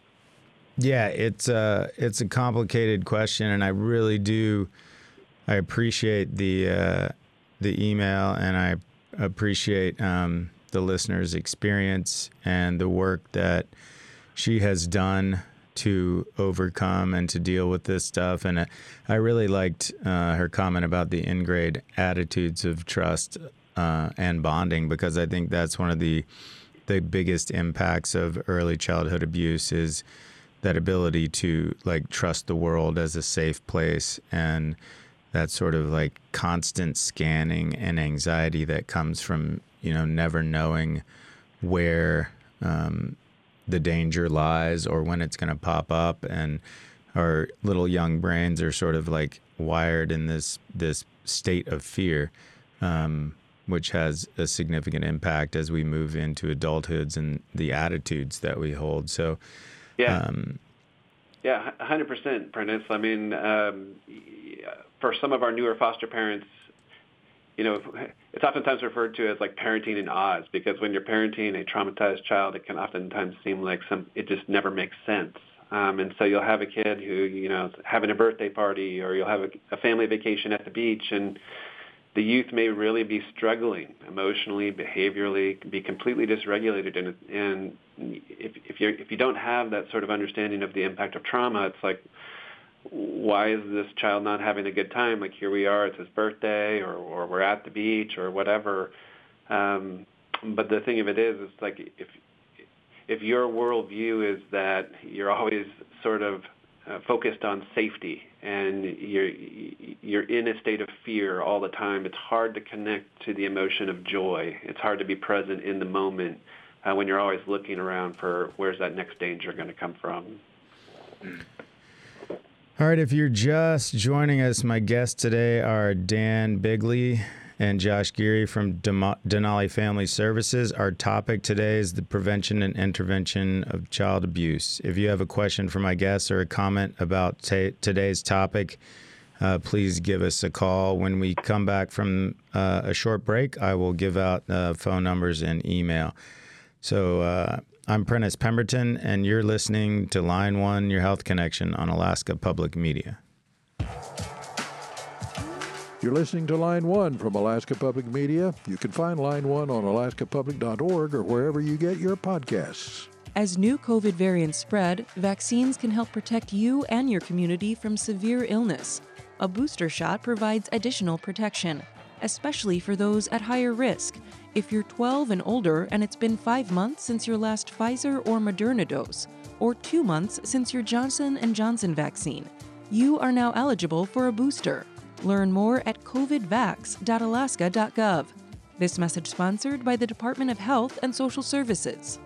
yeah, it's a, it's a complicated question, and I really do, I appreciate the, uh, the email, and I appreciate um, the listener's experience and the work that she has done to overcome and to deal with this stuff. And I really liked uh, her comment about the in-grade attitudes of trust uh, and bonding, because I think that's one of the the biggest impacts of early childhood abuse is that ability to like trust the world as a safe place, and that sort of like constant scanning and anxiety that comes from, you know, never knowing where um, the danger lies or when it's going to pop up. And our little young brains are sort of like wired in this, this state of fear, um, which has a significant impact as we move into adulthoods and the attitudes that we hold. So, yeah. Um, Yeah, one hundred percent, Prentice. I mean, um, for some of our newer foster parents, you know, it's oftentimes referred to as like parenting in Oz, because when you're parenting a traumatized child, it can oftentimes seem like some it just never makes sense. Um, and so you'll have a kid who, you know, is having a birthday party, or you'll have a, a family vacation at the beach, and the youth may really be struggling emotionally, behaviorally, be completely dysregulated. And, and if, if, you're, if you don't have that sort of understanding of the impact of trauma, it's like, why is this child not having a good time? Like, here we are, it's his birthday, or, or we're at the beach, or whatever. Um, but the thing of it is, it's like if if your worldview is that you're always sort of Uh, focused on safety, and you're you're in a state of fear all the time, it's hard to connect to the emotion of joy. It's hard to be present in the moment uh, when you're always looking around for where's that next danger going to come from. All right, if you're just joining us, my guests today are Dan Bigley and Josh Geary from Denali Family Services. Our topic today is the prevention and intervention of child abuse. If you have a question for my guests or a comment about t- today's topic, uh, please give us a call. When we come back from uh, a short break, I will give out uh, phone numbers and email. So uh, I'm Prentice Pemberton, and you're listening to Line One, Your Health Connection on Alaska Public Media. You're listening to Line One from Alaska Public Media. You can find Line One on alaska public dot org or wherever you get your podcasts. As new COVID variants spread, vaccines can help protect you and your community from severe illness. A booster shot provides additional protection, especially for those at higher risk. If you're twelve and older and it's been five months since your last Pfizer or Moderna dose, or two months since your Johnson and Johnson vaccine, you are now eligible for a booster. Learn more at covid vax dot alaska dot gov. This message sponsored by the Department of Health and Social Services.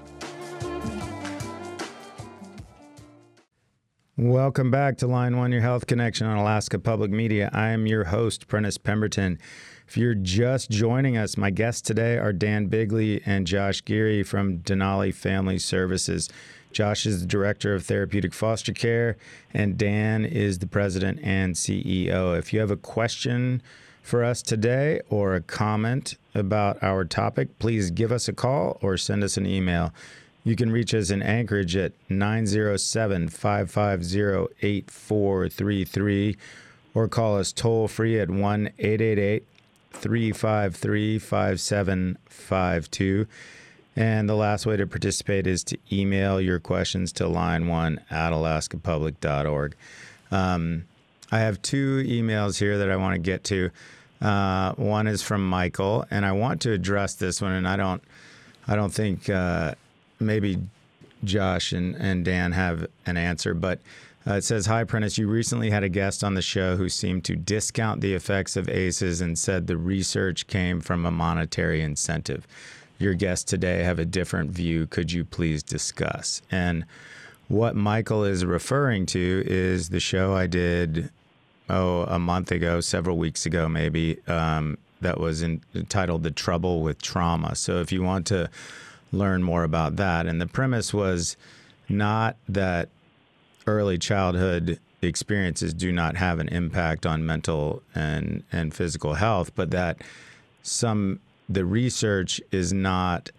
Welcome back to Line One, Your Health Connection on Alaska Public Media. I am your host, Prentice Pemberton. If you're just joining us, my guests today are Dan Bigley and Josh Geary from Denali Family Services. Josh is the Director of Therapeutic Foster Care, and Dan is the President and C E O. If you have a question for us today or a comment about our topic, please give us a call or send us an email. You can reach us in Anchorage at nine oh seven, five five oh, eight four three three or call us toll-free at one eight eight eight, three five three, five seven five two. And the last way to participate is to email your questions to line one at alaska public dot org. Um, I have two emails here that I want to get to. Uh, one is from Michael, and I want to address this one, and I don't, I don't think uh, maybe Josh and, and Dan have an answer, but uh, it says, "Hi, Prentice. You recently had a guest on the show who seemed to discount the effects of A C Es and said the research came from a monetary incentive. your guests today have a different view. Could you please discuss? And what Michael is referring to is the show I did, oh, a month ago, several weeks ago maybe, um, that was in, entitled The Trouble with Trauma. So if you want to learn more about that, and the premise was not that early childhood experiences do not have an impact on mental and, and physical health, but that some the research is not,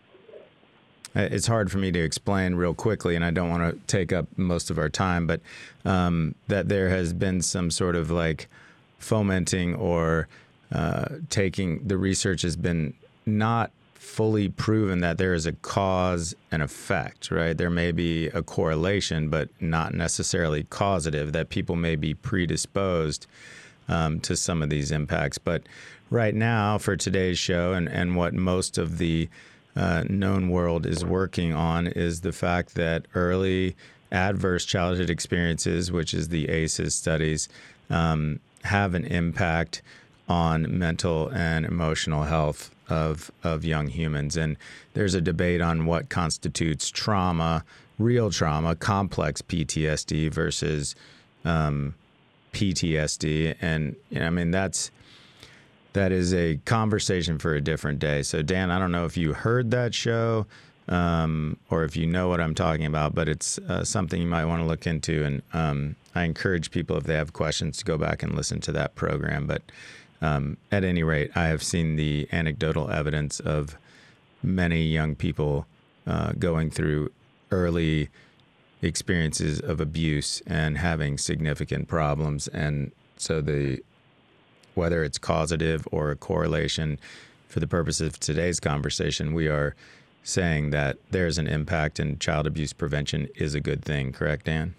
it's hard for me to explain real quickly, and I don't want to take up most of our time, but um, that there has been some sort of like fomenting or uh, taking, the research has been not fully proven that there is a cause and effect, right? There may be a correlation, but not necessarily causative, that people may be predisposed um, to some of these impacts. But right now, for today's show, and, and what most of the uh, known world is working on, is the fact that early adverse childhood experiences, which is the A C Es studies, um, have an impact on mental and emotional health of of young humans. And there's a debate on what constitutes trauma, real trauma, complex P T S D versus um, P T S D. And you know, I mean, that's that is a conversation for a different day. So Dan, I don't know if you heard that show um, or if you know what I'm talking about, but it's uh, something you might want to look into. And um, I encourage people, if they have questions, to go back and listen to that program. But Um, at any rate, I have seen the anecdotal evidence of many young people uh, going through early experiences of abuse and having significant problems. And so the whether it's causative or a correlation, for the purpose of today's conversation, we are saying that there's an impact, and child abuse prevention is a good thing. Correct, Dan?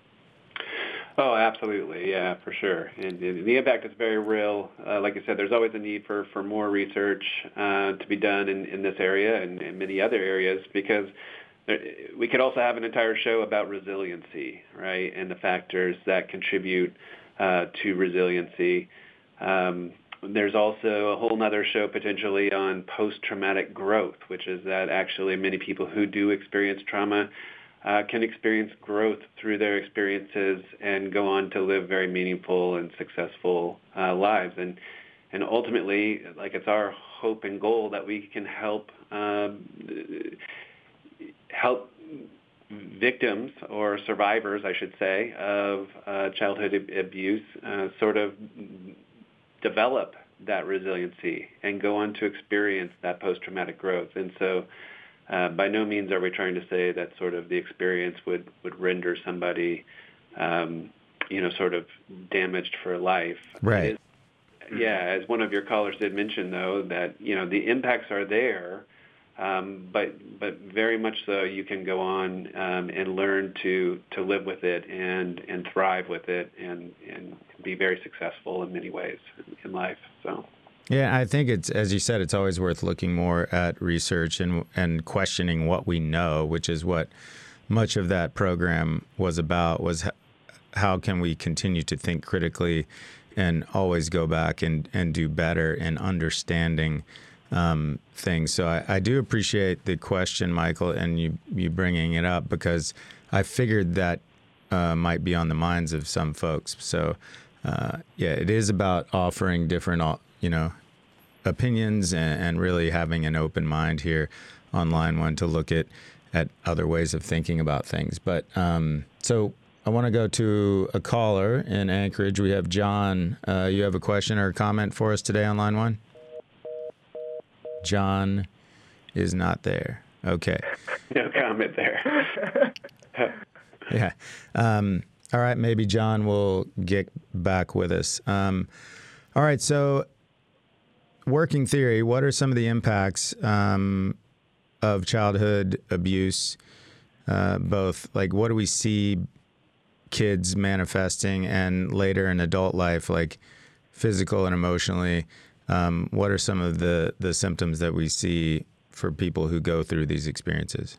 Oh, absolutely. Yeah, for sure. And the impact is very real. Uh, like I said, there's always a need for, for more research uh, to be done in, in this area and, and many other areas, because there, we could also have an entire show about resiliency, right, and the factors that contribute uh, to resiliency. Um, there's also a whole other show potentially on post-traumatic growth, which is that actually many people who do experience trauma Uh, can experience growth through their experiences and go on to live very meaningful and successful uh, lives. And and ultimately, like, it's our hope and goal that we can help um, help victims, or survivors, I should say, of uh, childhood ab- abuse uh, sort of develop that resiliency and go on to experience that post-traumatic growth. And so Uh, by no means are we trying to say that sort of the experience would, would render somebody, um, you know, sort of damaged for life. Right. It is, yeah, as one of your callers did mention, though, that, you know, the impacts are there, um, but but very much so you can go on um, and learn to, to live with it and, and thrive with it and, and be very successful in many ways in life. So. Yeah, I think it's, as you said, it's always worth looking more at research and and questioning what we know, which is what much of that program was about, was how can we continue to think critically and always go back and, and do better in understanding um, things. So I, I do appreciate the question, Michael, and you, you bringing it up, because I figured that uh, might be on the minds of some folks. So, uh, yeah, it is about offering different, you know, opinions and, and really having an open mind here on Line One to look at, at other ways of thinking about things. But um, so I want to go to a caller in Anchorage. We have John. Uh, you have a question or a comment for us today on Line One? John is not there. Okay. No comment there. Yeah. Um, all right. Maybe John will get back with us. Um, all right. So, working theory, what are some of the impacts um, of childhood abuse? Uh, both, like, what do we see kids manifesting, and later in adult life, like physical and emotionally? Um, what are some of the, the symptoms that we see for people who go through these experiences?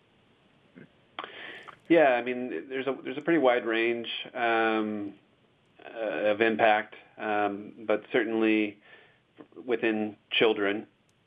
Yeah, I mean, there's a there's a pretty wide range um, uh, of impact, um, but certainly within children,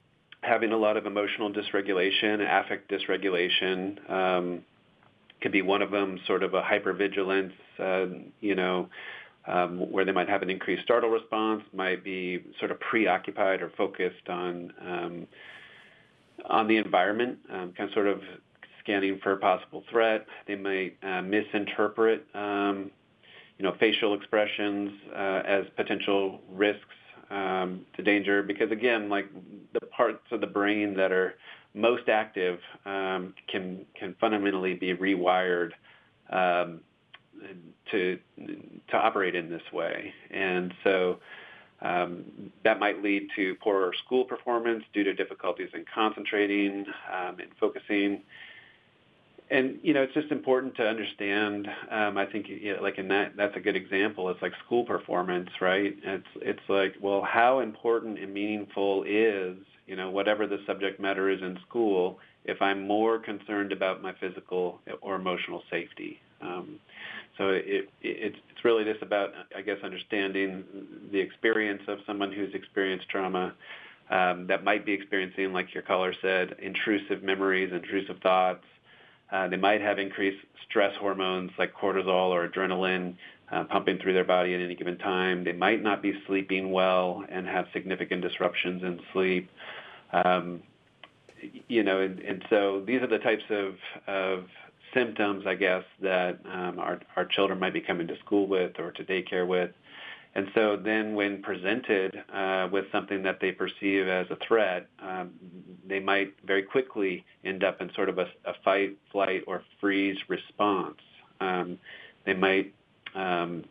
having a lot of emotional dysregulation, affect dysregulation um, could be one of them. Sort of a hypervigilance, uh, you know, um, where they might have an increased startle response, might be sort of preoccupied or focused on um, on the environment, um, kind of sort of scanning for a possible threat. They might uh, misinterpret, um, you know, facial expressions uh, as potential risks um, to danger, because again, like the parts of the brain that are most active um, can can fundamentally be rewired um, to to operate in this way, and so. Um, that might lead to poorer school performance due to difficulties in concentrating um, and focusing. And, you know, it's just important to understand, um, I think, you know, like in that, that's a good example. It's like school performance, right? It's, it's like, well, how important and meaningful is, you know, whatever the subject matter is in school, if I'm more concerned about my physical or emotional safety. Um, so it, it, it's really just about, I guess, understanding the experience of someone who's experienced trauma um, that might be experiencing, like your caller said, intrusive memories, intrusive thoughts. Uh, they might have increased stress hormones like cortisol or adrenaline uh, pumping through their body at any given time. They might not be sleeping well and have significant disruptions in sleep. Um, you know, and, and so these are the types of, of symptoms, I guess, that um, our, our children might be coming to school with or to daycare with. And so then when presented uh, with something that they perceive as a threat, um, they might very quickly end up in sort of a, a fight, flight, or freeze response. Um, they might um,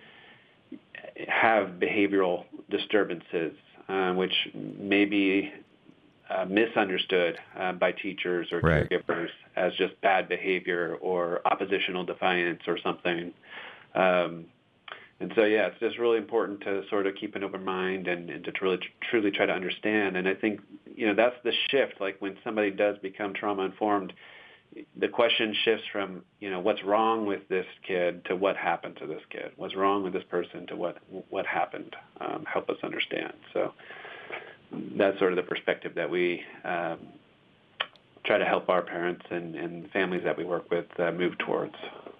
have behavioral disturbances, uh, which may be uh, misunderstood uh, by teachers or right. caregivers as just bad behavior or oppositional defiance or something. Um, And so, yeah, it's just really important to sort of keep an open mind and, and to truly, truly try to understand. And I think, you know, that's the shift. Like when somebody does become trauma-informed, the question shifts from, you know, what's wrong with this kid to what happened to this kid. What's wrong with this person to what what happened. Um, help us understand. So that's sort of the perspective that we um, try to help our parents and, and families that we work with uh, move towards.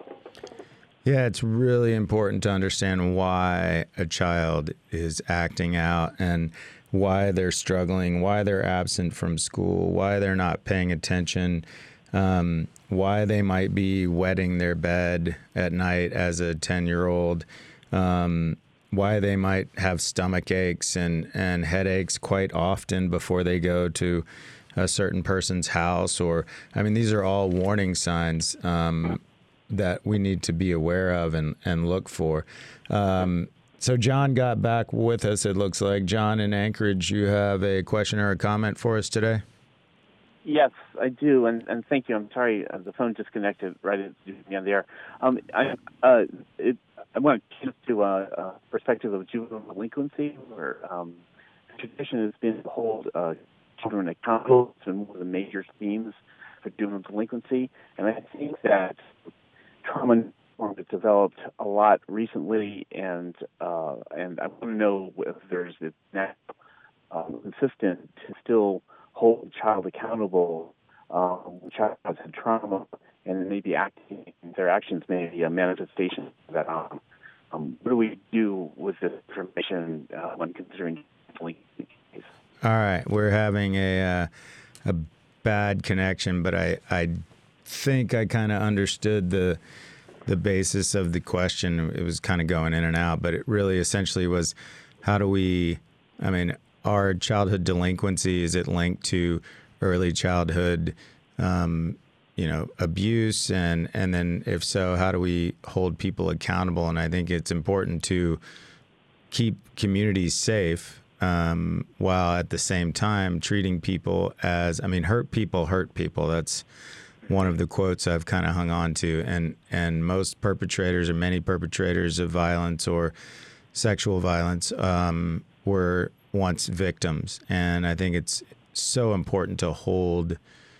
Yeah, it's really important to understand why a child is acting out and why they're struggling, why they're absent from school, why they're not paying attention, um, why they might be wetting their bed at night as a ten-year-old, um, why they might have stomach aches and, and headaches quite often before they go to a certain person's house. Or, I mean, these are all warning signs um that we need to be aware of and, and look for. Um, so John got back with us, it looks like. John in Anchorage, you have a question or a comment for us today? Yes, I do, and, and thank you. I'm sorry, uh, the phone disconnected right at the end of the air. Um, I, uh, it, I want to get to a uh, uh, perspective of juvenile delinquency, where um, the tradition has been to hold uh, children accountable. It's been one of the major themes for juvenile delinquency, and I think that trauma informed has developed a lot recently, and uh, and I want to know if there's a now um, consistent to still hold the child accountable um, when the child has had trauma, and maybe acting their actions may be a manifestation of that. Um, um, what do we do with this information uh, when considering delinquency? All right, we're having a uh, a bad connection, but I I. think I kind of understood the the basis of the question. It was kind of going in and out, but it really essentially was, how do we, I mean, our childhood delinquency, is it linked to early childhood, um, you know, abuse? And, and then if so, how do we hold people accountable? And I think it's important to keep communities safe um, while at the same time treating people as, I mean, hurt people hurt people. That's one of the quotes I've kind of hung on to, and and most perpetrators, or many perpetrators of violence or sexual violence, um, were once victims. And I think it's so important to hold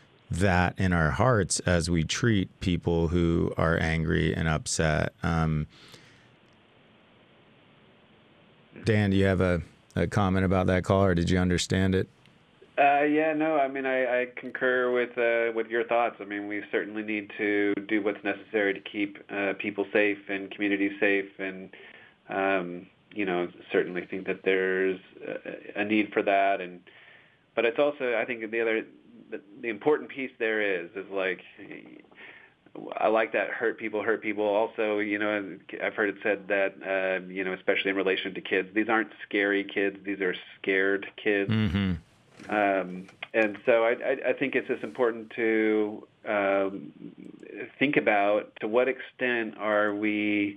that in our hearts as we treat people who are angry and upset. Um, Dan, do you have a, a comment about that call, or did you understand it? Uh, yeah, no, I mean, I, I concur with uh, with your thoughts. I mean, we certainly need to do what's necessary to keep uh, people safe and communities safe, and um, you know, certainly think that there's a, a need for that. And but it's also, I think, the other the, the important piece there is is like, I like that hurt people hurt people. Also, you know, I've heard it said that, uh, you know, especially in relation to kids, these aren't scary kids; these are scared kids. Mm-hmm. Um, and so I, I, I think it's just important to um, think about to what extent are we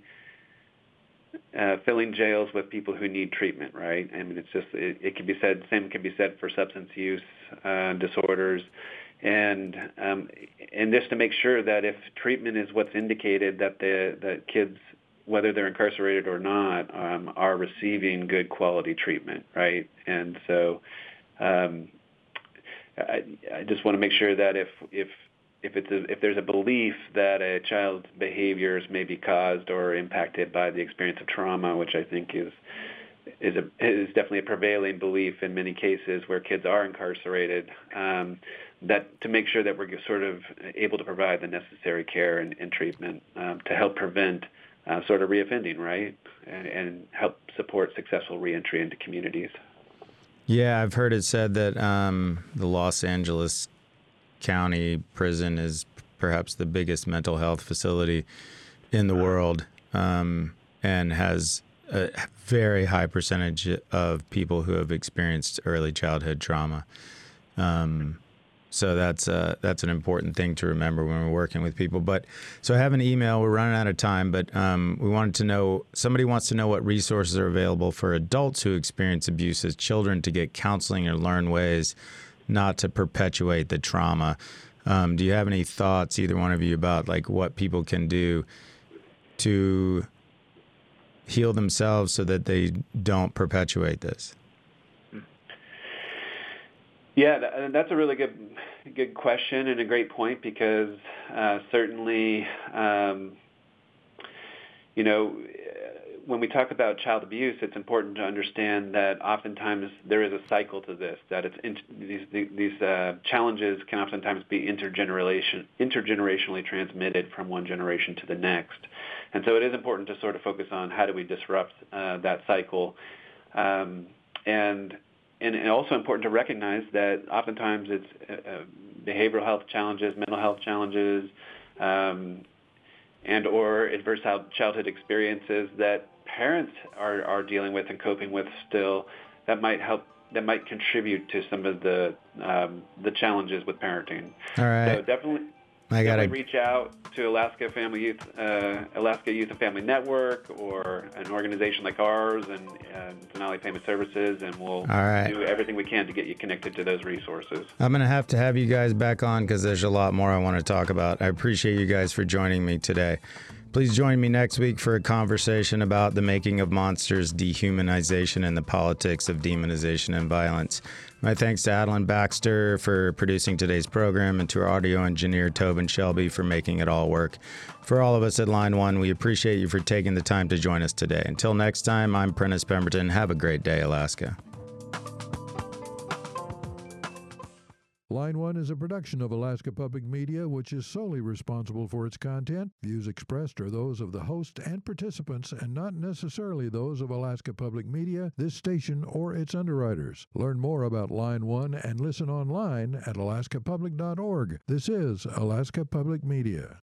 uh, filling jails with people who need treatment, right? I mean, it's just, it, it can be said, same can be said for substance use uh, disorders. And um, and just to make sure that if treatment is what's indicated, that the that kids, whether they're incarcerated or not, um, are receiving good quality treatment, right? And so Um, I, I just want to make sure that if if if it's a, if there's a belief that a child's behaviors may be caused or impacted by the experience of trauma, which I think is is a, is definitely a prevailing belief in many cases where kids are incarcerated, um, that to make sure that we're sort of able to provide the necessary care and, and treatment um, to help prevent uh, sort of reoffending, right, and, and help support successful reentry into communities. Yeah, I've heard it said that um, the Los Angeles County Prison is perhaps the biggest mental health facility in the world, um, and has a very high percentage of people who have experienced early childhood trauma. Um, so that's uh, that's an important thing to remember when we're working with people. But so I have an email. We're running out of time, but um, we wanted to know, somebody wants to know what resources are available for adults who experience abuse as children to get counseling or learn ways not to perpetuate the trauma. Um, do you have any thoughts, either one of you, about like what people can do to heal themselves so that they don't perpetuate this? Yeah, that's a really good good question and a great point, because uh, certainly, um, you know, when we talk about child abuse, it's important to understand that oftentimes there is a cycle to this, that it's in, these these uh, challenges can oftentimes be intergeneration, intergenerationally transmitted from one generation to the next. And so it is important to sort of focus on how do we disrupt uh, that cycle. Um, and And also important to recognize that oftentimes it's uh, behavioral health challenges, mental health challenges, um, and or adverse childhood experiences that parents are, are dealing with and coping with still, that might help, that might contribute to some of the um, the challenges with parenting. All right. So definitely. I gotta reach out to Alaska Family Youth, uh, Alaska Youth and Family Network, or an organization like ours, and, and Denali Family Services, and we'll right. do everything we can to get you connected to those resources. I'm going to have to have you guys back on because there's a lot more I want to talk about. I appreciate you guys for joining me today. Please join me next week for a conversation about the making of monsters, dehumanization, and the politics of demonization and violence. My thanks to Adeline Baxter for producing today's program, and to our audio engineer, Tobin Shelby, for making it all work. For all of us at Line One, we appreciate you for taking the time to join us today. Until next time, I'm Prentice Pemberton. Have a great day, Alaska. Line One is a production of Alaska Public Media, which is solely responsible for its content. Views expressed are those of the host and participants, and not necessarily those of Alaska Public Media, this station, or its underwriters. Learn more about Line One and listen online at alaska public dot org. This is Alaska Public Media.